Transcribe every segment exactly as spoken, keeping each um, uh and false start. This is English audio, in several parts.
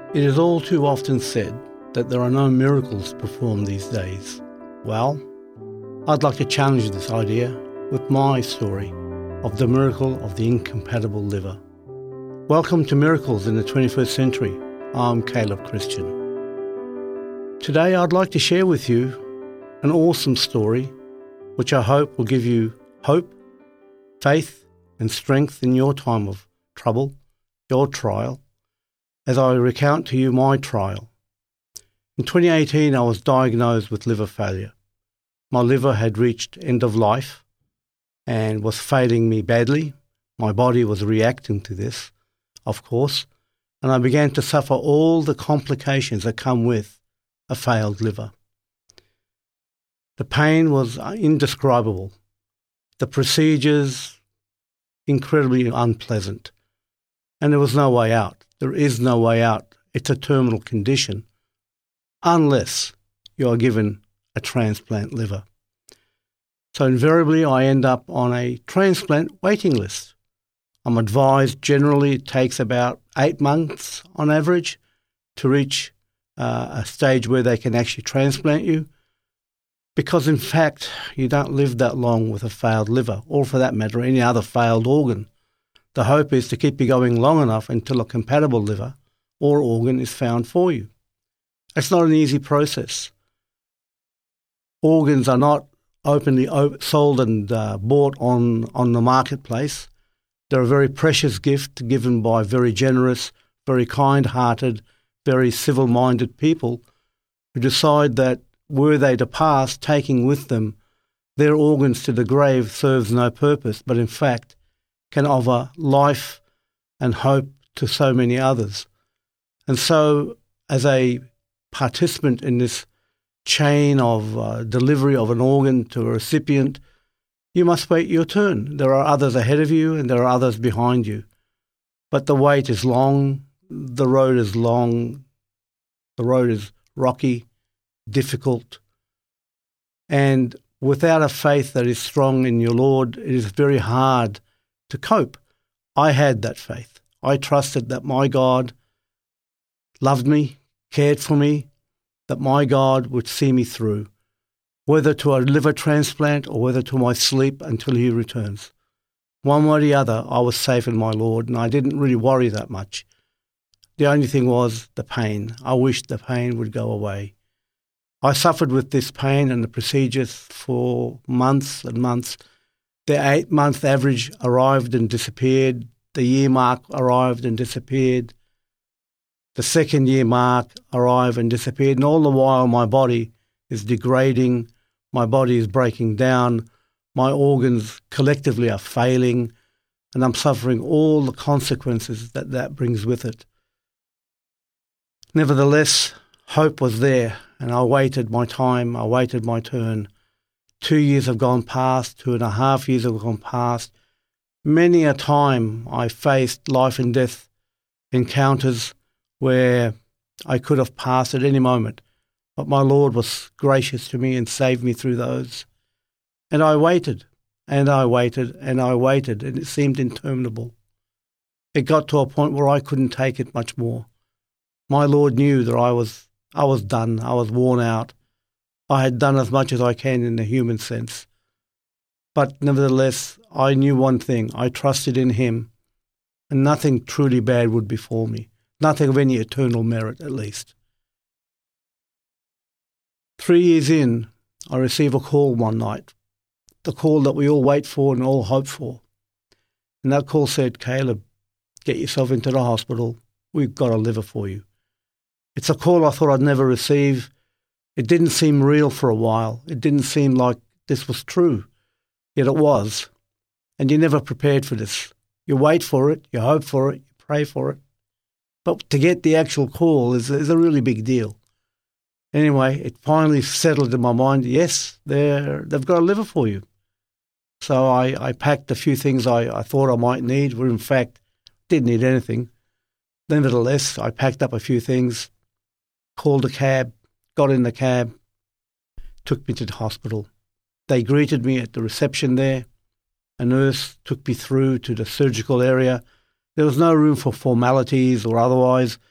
It is all too often said that there are no miracles performed these days. Well, I'd like to challenge this idea with my story of the miracle of the incompatible liver. Welcome to Miracles in the twenty-first century. I'm Caleb Christian. Today I'd like to share with you an awesome story which I hope will give you hope, faith and strength in your time of trouble, your trial, as I recount to you my trial. In twenty eighteen, I was diagnosed with liver failure. My liver had reached end of life and was failing me badly. My body was reacting to this, of course, and I began to suffer all the complications that come with a failed liver. The pain was indescribable. The procedures, incredibly unpleasant. And there was no way out. There is no way out. It's a terminal condition unless you are given a transplant liver. So invariably I end up on a transplant waiting list. I'm advised generally it takes about eight months on average to reach uh, a stage where they can actually transplant you, because in fact you don't live that long with a failed liver, or for that matter any other failed organ. The hope is to keep you going long enough until a compatible liver or organ is found for you. It's not an easy process. Organs are not openly sold and uh, bought on, on the marketplace. They're a very precious gift given by very generous, very kind-hearted, very civil-minded people who decide that were they to pass, taking with them their organs to the grave serves no purpose, but in fact can offer life and hope to so many others. And so, as a participant in this chain of uh, delivery of an organ to a recipient, you must wait your turn. There are others ahead of you and there are others behind you. But the wait is long, the road is long, the road is rocky, difficult, and without a faith that is strong in your Lord, it is very hard to cope. I had that faith. I trusted that my God loved me, cared for me, that my God would see me through, whether to a liver transplant or whether to my sleep until he returns. One way or the other, I was safe in my Lord, and I didn't really worry that much. The only thing was the pain. I wished the pain would go away. I suffered with this pain and the procedures for months and months. The eight-month average arrived and disappeared. The year mark arrived and disappeared. The second year mark arrived and disappeared. And all the while my body is degrading. My body is breaking down. My organs collectively are failing. And I'm suffering all the consequences that that brings with it. Nevertheless, hope was there. And I waited my time. I waited my turn. Two years have gone past, two and a half years have gone past. Many a time I faced life and death encounters where I could have passed at any moment, but my Lord was gracious to me and saved me through those. And I waited, and I waited, and I waited, and it seemed interminable. It got to a point where I couldn't take it much more. My Lord knew that I was, I was done, I was worn out. I had done as much as I can in the human sense. But nevertheless, I knew one thing. I trusted in him, and nothing truly bad would befall me. Nothing of any eternal merit, at least. Three years in, I received a call one night, the call that we all wait for and all hope for. And that call said, "Caleb, get yourself into the hospital. We've got a liver for you." It's a call I thought I'd never receive. It didn't seem real for a while. It didn't seem like this was true. Yet it was. And you're never prepared for this. You wait for it, you hope for it, you pray for it. But to get the actual call is, is a really big deal. Anyway, it finally settled in my mind, yes, they're, they've got a liver for you. So I, I packed a few things I, I thought I might need, but in fact didn't need anything. Nevertheless, I packed up a few things, called a cab, got in the cab, took me to the hospital. They greeted me at the reception there. A nurse took me through to the surgical area. There was no room for formalities or otherwise.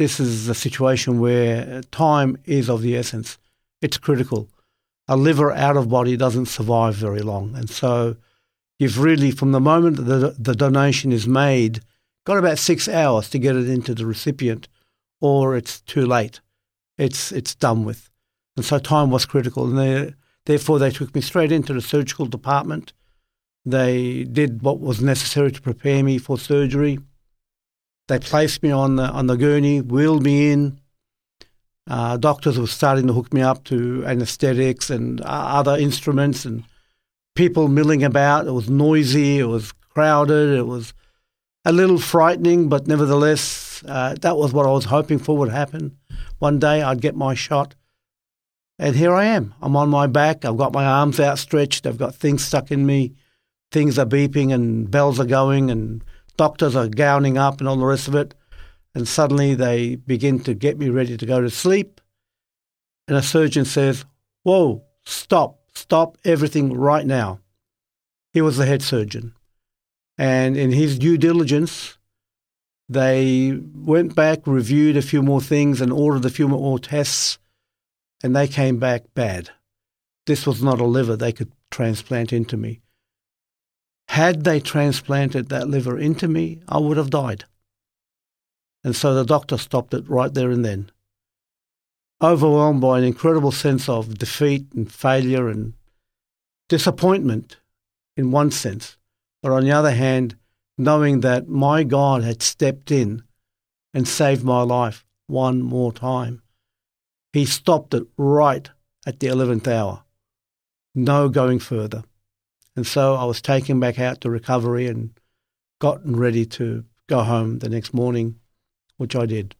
this is a situation where time is of the essence. It's critical. A liver out of body doesn't survive very long. And so you've really, from the moment that the, the donation is made, got about six hours to get it into the recipient, or it's too late. It's it's done with. And so time was critical. And they, therefore, they took me straight into the surgical department. They did what was necessary to prepare me for surgery. They placed me on the, on the gurney, wheeled me in. Uh, doctors were starting to hook me up to anaesthetics and uh, other instruments, and people milling about. It was noisy, it was crowded, it was a little frightening, but nevertheless, uh, that was what I was hoping for would happen. One day I'd get my shot, and here I am. I'm on my back, I've got my arms outstretched, I've got things stuck in me, things are beeping and bells are going and doctors are gowning up and all the rest of it. And suddenly they begin to get me ready to go to sleep. And a surgeon says, "Whoa, stop, stop everything right now." He was the head surgeon. And in his due diligence, they went back, reviewed a few more things and ordered a few more tests, and they came back bad. This was not a liver they could transplant into me. Had they transplanted that liver into me, I would have died. And so the doctor stopped it right there and then. Overwhelmed by an incredible sense of defeat and failure and disappointment in one sense, but on the other hand, knowing that my God had stepped in and saved my life one more time. He stopped it right at the eleventh hour. No going further. And so I was taken back out to recovery and gotten ready to go home the next morning, which I did.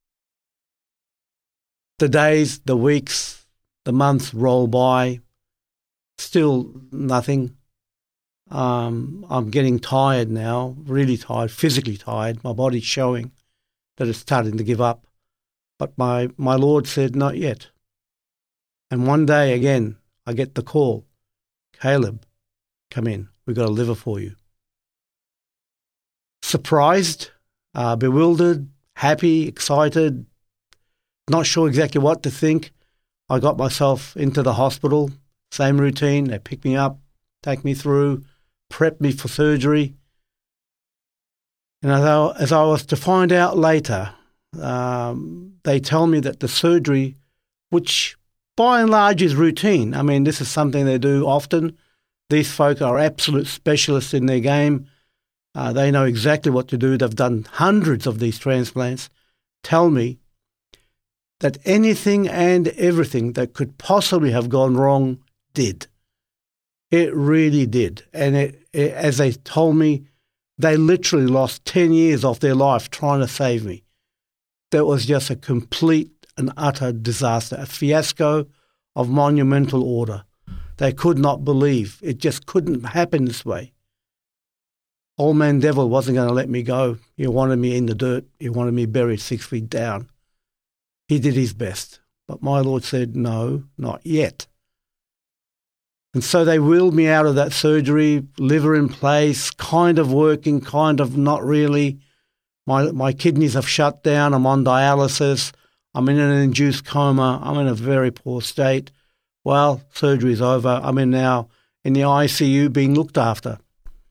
The days, the weeks, the months roll by, still nothing. Um, I'm getting tired now, really tired, physically tired. My body's showing that it's starting to give up. But my, my Lord said, not yet. And one day again, I get the call, "Caleb, come in, we've got a liver for you." Surprised, uh, bewildered, happy, excited, not sure exactly what to think. I got myself into the hospital, same routine. They pick me up, take me through, prep me for surgery. And as I, as I was to find out later, um, they tell me that the surgery, which by and large is routine, I mean, this is something they do often. These folk are absolute specialists in their game. Uh, they know exactly what to do. They've done hundreds of these transplants. Tell me that anything and everything that could possibly have gone wrong did. It really did. And it, it, as they told me, they literally lost ten years of their life trying to save me. That was just a complete and utter disaster, a fiasco of monumental order. They could not believe. It just couldn't happen this way. Old man devil wasn't going to let me go. He wanted me in the dirt. He wanted me buried six feet down. He did his best. But my Lord said, no, not yet. And so they wheeled me out of that surgery, liver in place, kind of working, kind of not really. My, my kidneys have shut down. I'm on dialysis. I'm in an induced coma. I'm in a very poor state. Well, surgery's over. I'm in now in the I C U being looked after.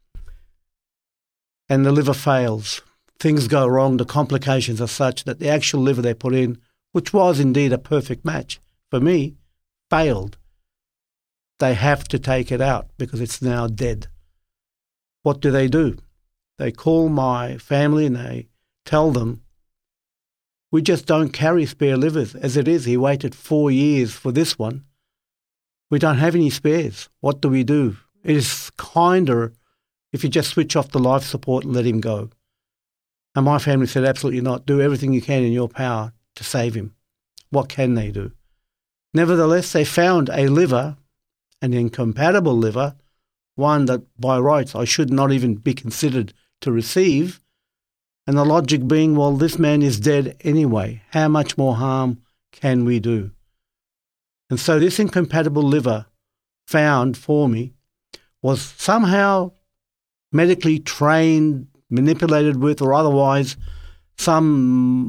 And the liver fails. Things go wrong. The complications are such that the actual liver they put in, which was indeed a perfect match for me, failed. They have to take it out because it's now dead. What do they do? They call my family and they tell them, we just don't carry spare livers. As it is, he waited four years for this one. We don't have any spares. What do we do? It is kinder if you just switch off the life support and let him go. And my family said, absolutely not. Do everything you can in your power to save him. What can they do? Nevertheless, they found a liver, an incompatible liver, one that by rights I should not even be considered to receive. And the logic being, well, this man is dead anyway. How much more harm can we do? And so this incompatible liver found for me was somehow medically trained, manipulated with, or otherwise some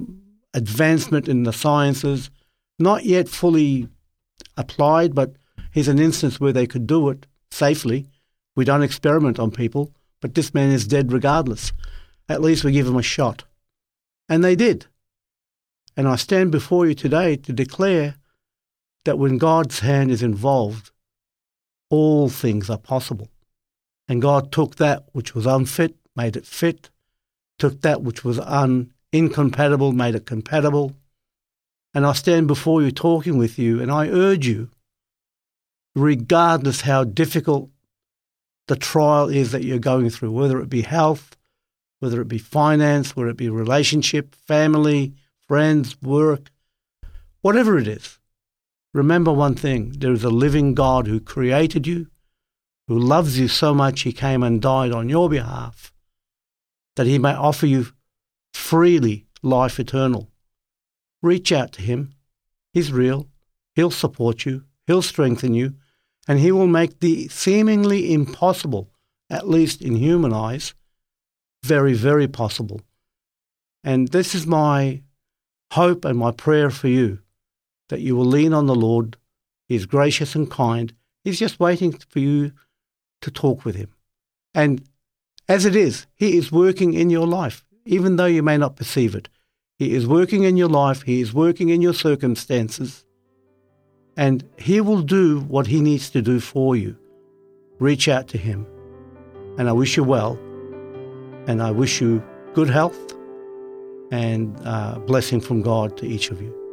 advancement in the sciences, not yet fully applied, but here's an instance where they could do it safely. We don't experiment on people, but this man is dead regardless. At least we give him a shot. And they did. And I stand before you today to declare that when God's hand is involved, all things are possible. And God took that which was unfit, made it fit, took that which was un, incompatible, made it compatible. And I stand before you talking with you, and I urge you, regardless how difficult the trial is that you're going through, whether it be health, whether it be finance, whether it be relationship, family, friends, work, whatever it is, remember one thing: there is a living God who created you, who loves you so much he came and died on your behalf, that he may offer you freely life eternal. Reach out to him. He's real. He'll support you. He'll strengthen you. And he will make the seemingly impossible, at least in human eyes, very, very possible. And this is my hope and my prayer for you, that you will lean on the Lord. He is gracious and kind. He's just waiting for you to talk with him. And as it is, he is working in your life, even though you may not perceive it. He is working in your life. He is working in your circumstances. And he will do what he needs to do for you. Reach out to him. And I wish you well. And I wish you good health and uh, blessing from God to each of you.